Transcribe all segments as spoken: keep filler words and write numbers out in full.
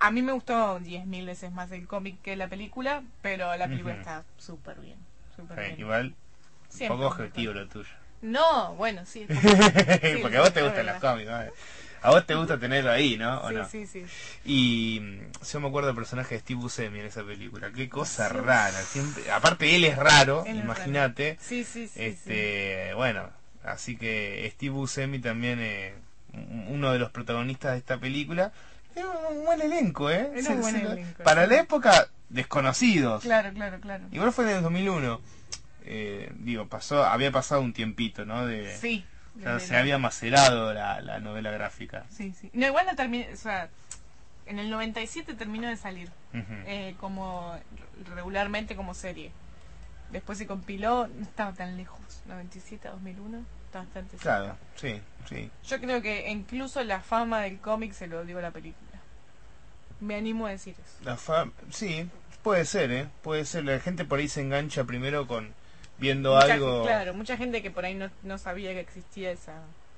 A mí me gustó diez mil veces más el cómic que la película, pero la película uh-huh. está súper bien, súper okay, bien. Igual, Siempre un poco objetivo lo tuyo. No, bueno, sí. Porque, sí, porque a vos te gustan los cómics, ¿no? A vos te gusta tenerlo ahí, ¿no? ¿O sí, no? sí, sí. Y yo me acuerdo del personaje de Steve Buscemi en esa película. Qué cosa sí. rara. Siempre, aparte él es raro, imagínate. Sí, sí, sí. Este, sí. Bueno, así que Steve Buscemi también es uno de los protagonistas de esta película. Es un buen elenco, ¿eh? Es un buen elenco. Para sí. la época, desconocidos. Claro, claro, claro. Igual fue en el dos mil uno. Eh, digo, pasó, había pasado un tiempito, ¿no? De, sí. Ya se la... había macerado la, la novela gráfica. Sí, sí. No, igual no terminé, o sea, en el noventa y siete terminó de salir, uh-huh. eh, como regularmente como serie. Después se compiló, no estaba tan lejos, noventa y siete a dos mil uno, está bastante cerca. Claro, sí, sí. Yo creo que incluso la fama del cómic se lo dio a la película. Me animo a decir eso. La fama, sí, puede ser, ¿eh? Puede ser, la gente por ahí se engancha primero con... viendo mucha algo gente, claro, mucha gente que por ahí no, no sabía que existía esa.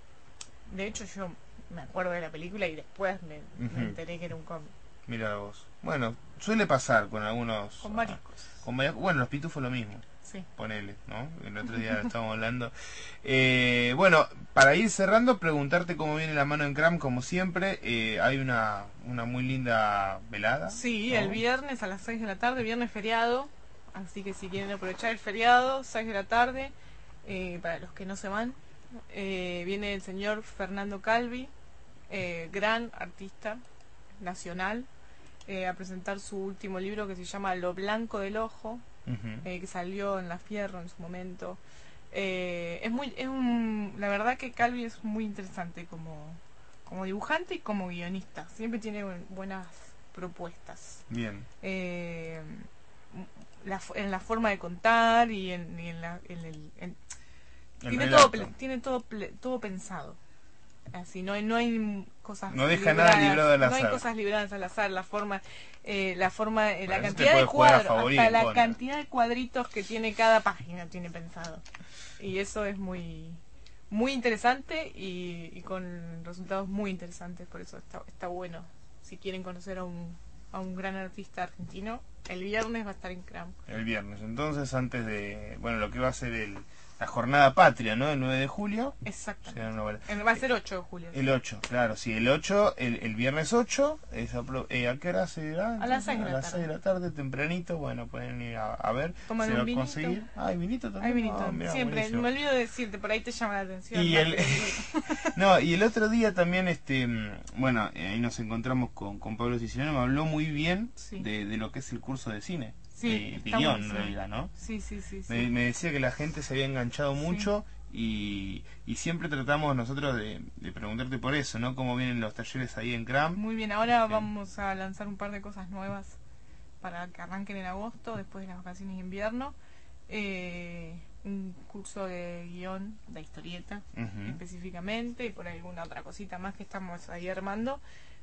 De hecho yo me acuerdo de la película y después me, uh-huh. me enteré que era un cómic. Mira vos. Bueno, suele pasar con algunos con varias ah, cosas. Con varias, bueno, los pitufos lo mismo. Sí. Ponele, ¿no? El otro día lo estábamos hablando. Eh, bueno, para ir cerrando, preguntarte cómo viene la mano en Cram, como siempre. Eh, hay una, una muy linda velada. Sí, ¿no? El viernes a las seis de la tarde, viernes feriado. Así que si quieren aprovechar el feriado, seis de la tarde, eh, para los que no se van, eh, viene el señor Fernando Calvi, eh, gran artista nacional, eh, a presentar su último libro que se llama Lo Blanco del Ojo, uh-huh. eh, que salió en La Fierro en su momento. Eh, es muy, es un, la verdad que Calvi es muy interesante como, como dibujante y como guionista. Siempre tiene buenas propuestas. Bien. Eh, La, en la forma de contar y en, y en, la, en el en, tiene todo tiene todo todo pensado, así no hay no hay cosas no deja libradas, nada librado al azar, no hay cosas libradas al azar, la forma eh, la forma eh, la cantidad de cuadros hasta la contra. cantidad de cuadritos que tiene cada página tiene pensado, y eso es muy muy interesante y, y con resultados muy interesantes. Por eso está está bueno si quieren conocer a un a un gran artista argentino. El viernes va a estar en Cram. El viernes, entonces antes de, bueno, lo que va a ser el, la jornada patria, ¿no? El nueve de julio. Exacto. O sea, no vale. Va a ser ocho de julio. El ocho, claro, sí, el ocho, el, el viernes ocho, es a, eh, ¿a qué hora se dirá? A las seis de la tarde. A las seis de la tarde, tempranito, bueno, pueden ir a, a ver. Toman se un va vinito. a conseguir. Ah, hay vinito también. Hay vinito, ah, mirá, siempre, buenísimo. me olvido de decirte, por ahí te llama la atención. Y el, no, y el otro día también, este bueno, ahí nos encontramos con, con Pablo Siciliano, me habló muy bien sí. de, de lo que es el curso de cine. Sí, de, de guión, en realidad, ¿no? Sí, sí, sí. sí. Me, me decía que la gente se había enganchado mucho sí. y, y siempre tratamos nosotros de, de preguntarte por eso, ¿no? Cómo vienen los talleres ahí en Cram. Muy bien, ahora sí. vamos a lanzar un par de cosas nuevas para que arranquen en agosto, después de las vacaciones de invierno. Eh, un curso de guión, de historieta, uh-huh. específicamente, y por alguna otra cosita más que estamos ahí armando.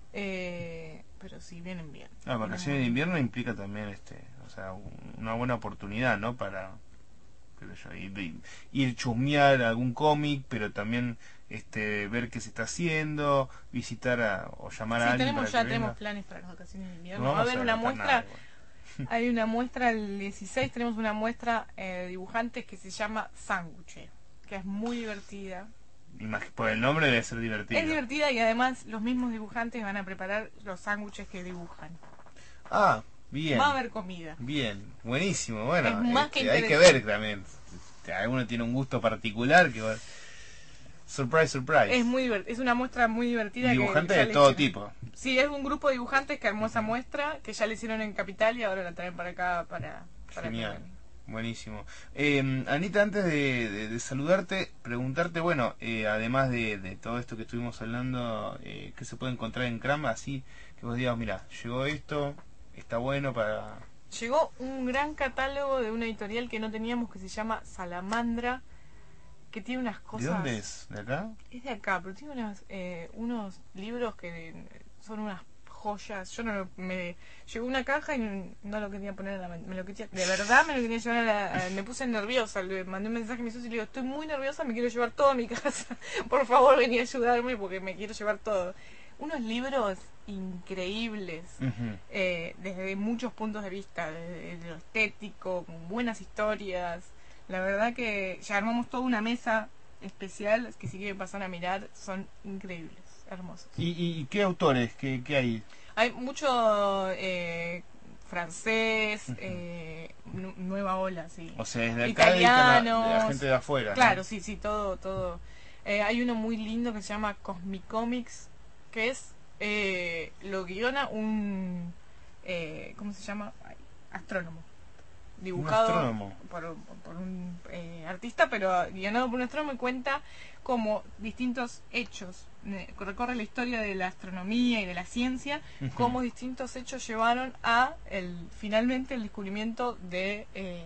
Eh, pero sí, vienen bien. Ah, vacaciones de invierno implica también, este, o sea, una buena oportunidad, ¿no? Para, qué sé yo, ir, ir chusmear algún cómic, pero también este ver qué se está haciendo, visitar a, o llamar sí, a alguien. Tenemos, para ya que tenemos venga. planes para las vacaciones de invierno. No Va a haber una muestra. Nada, hay una muestra el dieciséis, tenemos una muestra eh, de dibujantes que se llama Sándwich, que es muy divertida. Por el nombre debe ser divertida. Es divertida y además los mismos dibujantes van a preparar los sándwiches que dibujan. Ah, bien. Va a haber comida. Bien, buenísimo. Bueno, es más este, que hay que ver también. Alguno tiene un gusto particular que va... Surprise, surprise. Es muy divert... es una muestra muy divertida. Dibujantes de todo tipo. Sí, es un grupo de dibujantes que armó esa muestra, que ya la hicieron en Capital y ahora la traen para acá para... para Genial. Poner. Buenísimo. Eh, Anita, antes de, de, de saludarte, preguntarte, bueno, eh, además de, de todo esto que estuvimos hablando, eh, ¿qué se puede encontrar en Cram? Así que vos digas, mira, llegó esto, está bueno para... Llegó un gran catálogo de una editorial que no teníamos, que se llama Salamandra, que tiene unas cosas... ¿De dónde es? ¿De acá? Es de acá, pero tiene unas, eh, unos libros que son unas joyas. Yo no me llegó una caja y no lo quería poner en la me lo quería, de verdad me lo quería llevar a la, a, me puse nerviosa, le mandé un mensaje a mi socio y le digo, estoy muy nerviosa, me quiero llevar todo a mi casa, por favor vení a ayudarme porque me quiero llevar todo. unos libros increíbles, Ujú. eh, desde muchos puntos de vista, desde lo estético, con buenas historias. La verdad que ya armamos toda una mesa especial que si quieren pasar a mirar, son increíbles, hermosos. ¿Y, y qué autores? ¿Qué, qué hay? Hay mucho eh, francés, Ujú. eh, nu- nueva ola, sí. O sea, es de acá y cana- de la Italianos. gente de afuera, ¿no? Claro, sí, sí, todo, todo. Eh, hay uno muy lindo que se llama Cosmicomics, que es, eh, lo guiona un, eh, ¿cómo se llama? Ay, astrónomo. Un Dibujado astrónomo. por, por un eh, artista, pero guionado por un astrónomo, y cuenta como distintos hechos, eh, recorre la historia de la astronomía y de la ciencia, Ujú. cómo distintos hechos llevaron a el finalmente el descubrimiento de eh,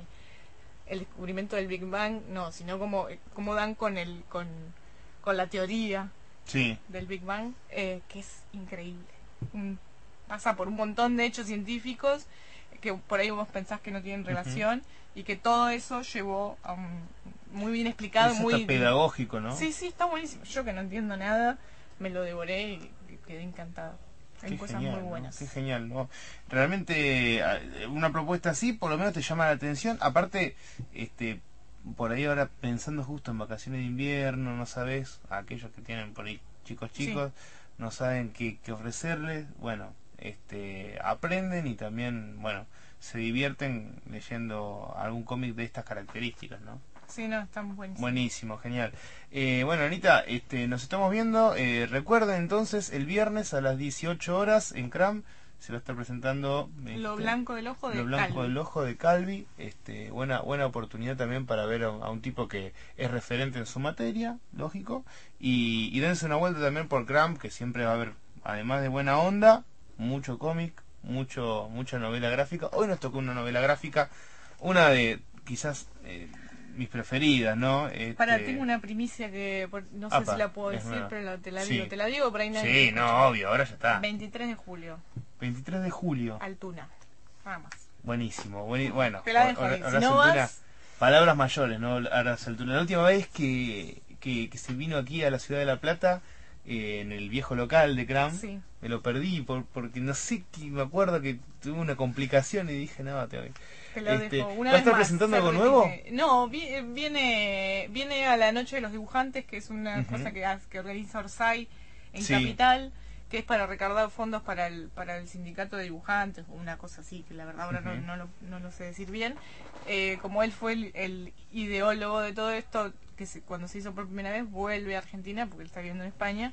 el descubrimiento del Big Bang, no, sino como cómo dan con el con, con la teoría Sí. del Big Bang, eh, que es increíble. Un- pasa por un montón de hechos científicos que por ahí vos pensás que no tienen relación, y que todo eso llevó a un muy bien explicado, Es muy hasta pedagógico, ¿no? Sí, sí, está buenísimo. Yo que no entiendo nada, me lo devoré y quedé encantado. Hay Qué cosas genial, muy ¿no? buenas. Qué genial, ¿no? Realmente eh, una propuesta así por lo menos te llama la atención. Aparte, este, por ahí ahora pensando justo en vacaciones de invierno, no sabes, a aquellos que tienen por ahí chicos chicos, no saben qué, qué ofrecerles, bueno, este, aprenden y también, bueno, se divierten leyendo algún cómic de estas características, ¿no? Sí, no, están buenísimos. Buenísimo, genial. Eh, bueno, Anita, este, nos estamos viendo. Eh, recuerden entonces, el viernes a las dieciocho horas en Cram se va a estar presentando Lo este, blanco del ojo de Lo blanco Calvi. del ojo de Calvi. Este, buena, buena oportunidad también para ver a, a un tipo que es referente en su materia, lógico. Y, y dense una vuelta también por Cram, que siempre va a haber, además de buena onda, mucho cómic, mucho, mucha novela gráfica. Hoy nos tocó una novela gráfica, una de quizás eh, mis preferidas, ¿no? Este... Para, tengo una primicia que por- no sé Apa, si la puedo es decir, nueva. pero la- te la Sí. digo. Te la digo, por ahí nadie Sí, te no, escucha. obvio, ahora ya está. veintitrés de julio, veintitrés de julio. Altuna. Nada más. Buenísimo, bueni- bueno. Te la dejo ahora- ahí. ahora Si no Saltuna- vas- palabras mayores, ¿no? Ahora Saltuna. La última vez que, que, que se vino aquí a la ciudad de La Plata, eh, en el viejo local de Cram, Sí. me lo perdí por, porque no sé, que me acuerdo que tuve una complicación y dije, no, te voy. Te lo Este, dejo. Una ¿va a vez estar más, presentando se algo repite. nuevo? No, vi- viene viene a la Noche de los Dibujantes, que es una Ujú. cosa que, hace- que organiza Orsay en Sí. Capital, que es para recaudar fondos para el para el sindicato de dibujantes, o una cosa así, que la verdad ahora no, Ujú. no, lo, no lo sé decir bien. Eh, como él fue el, el ideólogo de todo esto, que se- cuando se hizo por primera vez, vuelve a Argentina, porque él está viviendo en España,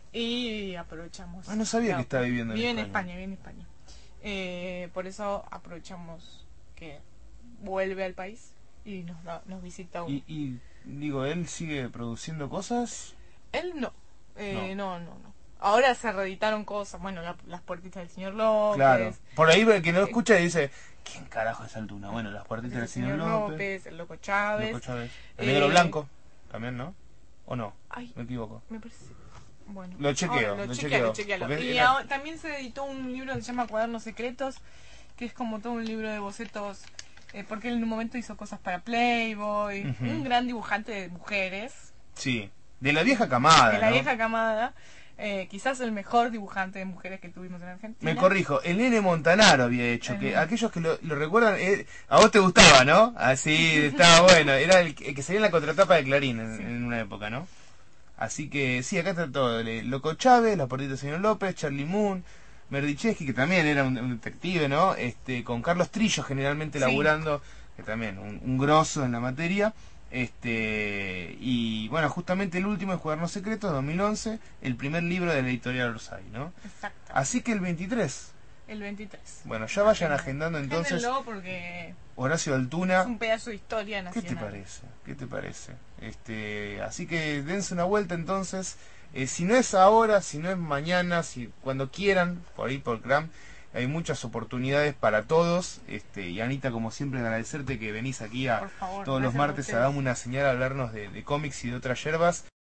y aprovechamos. Ah, no sabía que estaba viviendo en Vive en España. España, vive en España. Eh, por eso aprovechamos que vuelve al país y nos da, nos visita un... Y, y digo, ¿él sigue produciendo cosas? Él no. Eh, no. no, no, no. Ahora se reeditaron cosas, bueno, la- las puertitas del señor López. Claro. Por ahí el que no escucha y dice, ¿quién carajo es Altuna? Bueno, las puertitas El del señor López. López, el Loco Chávez. Loco Chávez. El Eh, negro blanco, también, ¿no? ¿O no? Ay, Me equivoco. me parece... Bueno, Lo chequeo, ahora lo chequealo, chequeo, chequealo. porque Y era- ahora también se editó un libro que se llama Cuadernos Secretos, que es como todo un libro de bocetos, eh, porque él en un momento hizo cosas para Playboy, Ujú. un gran dibujante de mujeres, Sí, de la vieja camada, de la ¿no? vieja camada, eh, quizás el mejor dibujante de mujeres que tuvimos en Argentina. Me corrijo, el nene Montanaro había hecho, El que nene. aquellos que lo, lo recuerdan, eh, a vos te gustaba, ¿no? Así, estaba bueno, era el, que el que salía en la contratapa de Clarín en, Sí. en una época, ¿no? Así que sí, acá está todo, le- Loco Chávez, La Puertita del señor López, Charlie Moon, Merdicheski, que también era un, un detective, ¿no? Este, con Carlos Trillo generalmente Sí. laburando, que también un, un grosso en la materia. Este, y bueno, justamente el último es Cuadernos Secretos, dos mil once, el primer libro de la editorial Orsay, ¿no? Exacto, Así que el veintitrés, el veintitrés. bueno, ya vayan agendando entonces Agéndenlo porque Horacio Altuna. es un pedazo de historia ¿Qué nacional. te parece? ¿Qué te parece? Este, así que dense una vuelta entonces. Eh, si no es ahora, si no es mañana, si cuando quieran, por ahí por Cram, hay muchas oportunidades para todos. Este, y Anita, como siempre, agradecerte que venís aquí a Por favor, todos los gracias a martes a ustedes. darme una señal a hablarnos de, de cómics y de otras yerbas.